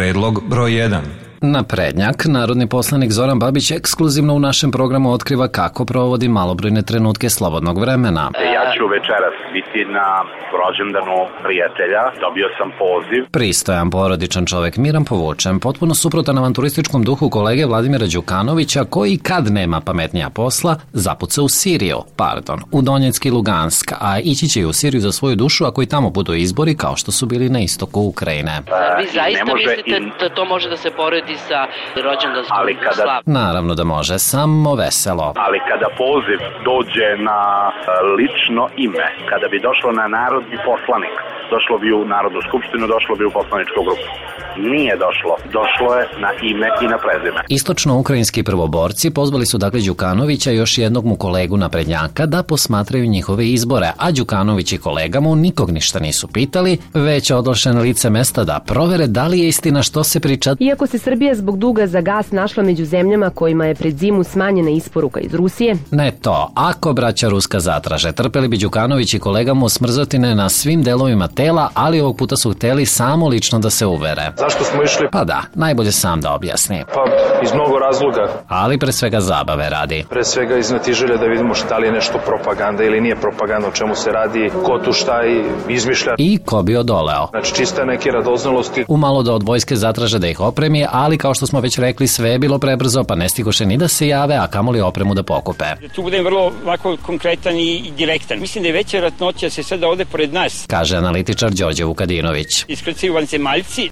Predlog broj 1. Naprednjak, narodni poslanik Zoran Babić ekskluzivno u našem programu otkriva kako provodi malobrojne trenutke slobodnog vremena. Ja ću večeras biti na rođendanu prijatelja, dobio sam poziv. Pristojan, porodičan čovek, miran, povučen, potpuno suprotan avanturističkom duhu kolege Vladimira Đukanovića, koji kad nema pametnija posla, zapuca u Siriju, u Donjeck i Lugansk, a ići će i u Siriju za svoju dušu ako i tamo budu izbori kao što su bili na istoku Ukrajine. Vi zaista mislite da to može da se poredi sa rođendanskom slavom? Naravno da može, samo veselo. Ali kada poziv dođe na lično ime, kada bi došlo na narodni poslanik, došlo bi u Narodnu skupštinu, došlo bi u poslaničku grupu. Nije došlo. Došlo je na ime i na prezime. Istočno-ukrajinski prvoborci pozvali su dakle Đukanovića i još jednog mu kolegu naprednjaka da posmatraju njihove izbore, a Đukanović i kolega mu nikog ništa nisu pitali, već odloše na lice mesta da provere da li je istina što se priča. Iako se Srbija zbog duga za gas našla među zemljama kojima je pred zimu smanjena isporuka iz Rusije. Ne to, ako braća Ruska zatraže, trpeli bi Đukanović i kolega mu smrzotine na svim delovima tela, ali ovog puta su hteli samo lično da se uvere. Zašto smo išli? Pa da, najbolje sam da objasni. Pa iz mnogo razloga. Ali pre svega zabave radi. Pre svega iz znatiželja da vidimo šta li je nešto propaganda ili nije propaganda, o čemu se radi, ko tu šta i izmišlja. I ko bi odoleo. Znači čista neke radoznalosti. Umalo da od vojske zatraže da ih opremi, ali kao što smo već rekli, sve je bilo prebrzo, pa ne stigoše ni da se jave, a kamoli opremu da pokupe. Tu budem vrlo ovako konkretan i direktan. Mislim da je veća verovatnoća se sada ovde pored nas, kaže analitičar Đorđe Vukadinović. iskrcaju vanzemaljci,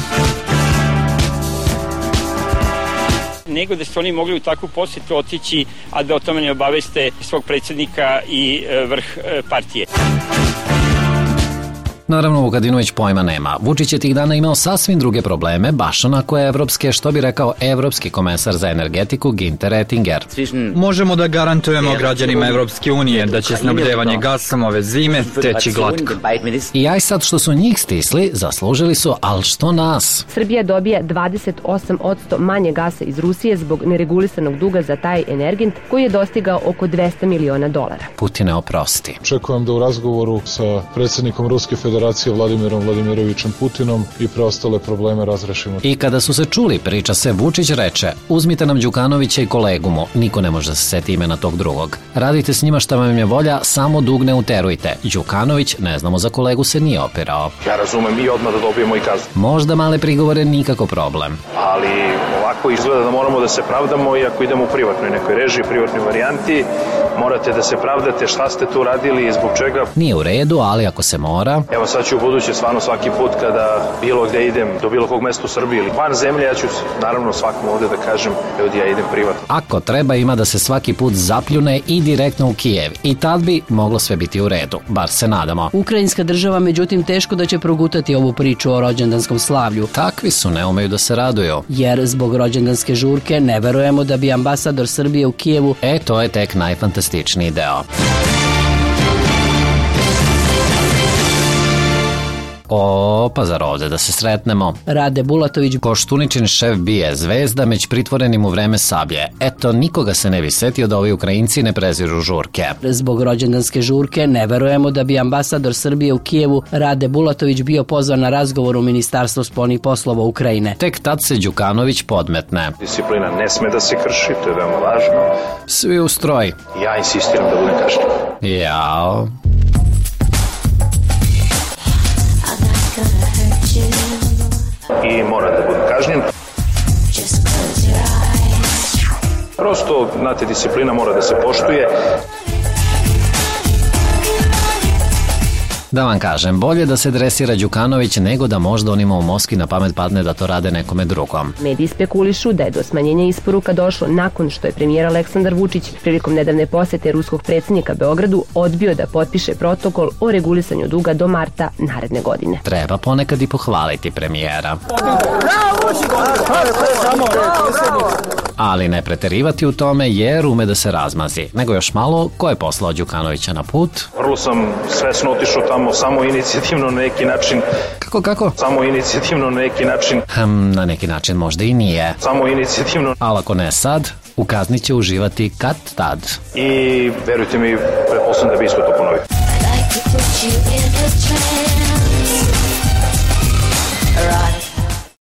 nego da su oni mogli u takvu posjetu otići, a da o tome ne obaveste svog predsjednika i vrh partije. Naravno, Vukadinović pojma nema. Vučić je tih dana imao sasvim druge probleme, baš onako evropske, što bi rekao evropski komesar za energetiku Ginter Ettinger. Možemo da garantujemo građanima Evropske unije da će snabdevanje gasom ove zime teći glatko. I aj sad što su njih stisli, zaslužili su, ali što nas? Srbija dobija 28% manje gasa iz Rusije zbog neregulisanog duga za taj energent koji je dostigao oko $200 miliona. Putine, oprosti. Očekujem da u razgovoru sa predsjednikom Ruske federacije Vladimirom Vladimirovićem Putinom i preostale probleme razrešimo. I kada su se čuli priča se, Vučić reče: uzmite nam Đukanovića i kolegu mu, niko ne može da se seti imena tog drugog. Radite s njima šta vam je volja, samo dug ne uterujte. Đukanović, ne znamo za kolegu, se nije opirao. Ja razumem i odmah da dobijemo i kaznu. Možda male prigovore, nikako problem. Ali ovako izgleda da moramo da se pravdamo, i ako idemo u privatnoj nekoj režiji, privatnoj varijanti, morate da se pravdate šta ste tu radili i zbog čega. Nije u redu, ali ako se mora. Evo sad ću u buduće stvarno svaki put kada bilo gde idem, do bilo kog mesta u Srbiji ili van zemlje, ja ću naravno svakom ovde da kažem: ljudi, ja idem privatno. Ako treba, ima da se svaki put zapljune i direktno u Kijev. I tad bi moglo sve biti u redu, bar se nadamo. Ukrajinska država, međutim, teško da će progutati ovu priču o rođendanskom slavlju. Takvi su, ne umeju da se raduju. Jer zbog rođendanske žurke ne verujemo da bi ambasador Srbije u Kijevu... To je tek najfantastičniji deo. Pa zar ovde da se sretnemo? Rade Bulatović, Koštuničin šef bije zvezda, među pritvorenim u vreme Sablje. Nikoga se ne bi setio da ovi Ukrajinci ne preziru žurke. Zbog rođendanske žurke ne verujemo da bi ambasador Srbije u Kijevu Rade Bulatović bio pozvan na razgovor u Ministarstvo spoljnih poslova Ukrajine. Tek tad se Đukanović podmetne. Disciplina ne sme da se krši, to je veoma važno. Svi u stroj. Ja insistiram da budem kažnjen. Jao. I mora da budem kažnjen. Prosto, znate, disciplina mora da se poštuje. Da vam kažem, bolje da se dresira Đukanović nego da možda onima u Moskvi na pamet padne da to rade nekome drugom. Mediji spekulišu da je do smanjenja isporuka došlo nakon što je premijer Aleksandar Vučić prilikom nedavne posete ruskog predsjednika Beogradu odbio da potpiše protokol o regulisanju duga do marta naredne godine. Treba ponekad i pohvaliti premijera. Ali ne preterivati u tome jer ume da se razmazi. Nego još malo, ko je poslao Đukanovića na put? Vrlo sam svesno otišao tamo, samo inicijativno na neki način. Kako? Samo inicijativno na neki način. Na neki način možda i nije. Samo inicijativno. Ali ako ne sad, u kazni će uživati kad tad. I verujte mi, pretpostavljam da bi isto to ponovio. Right.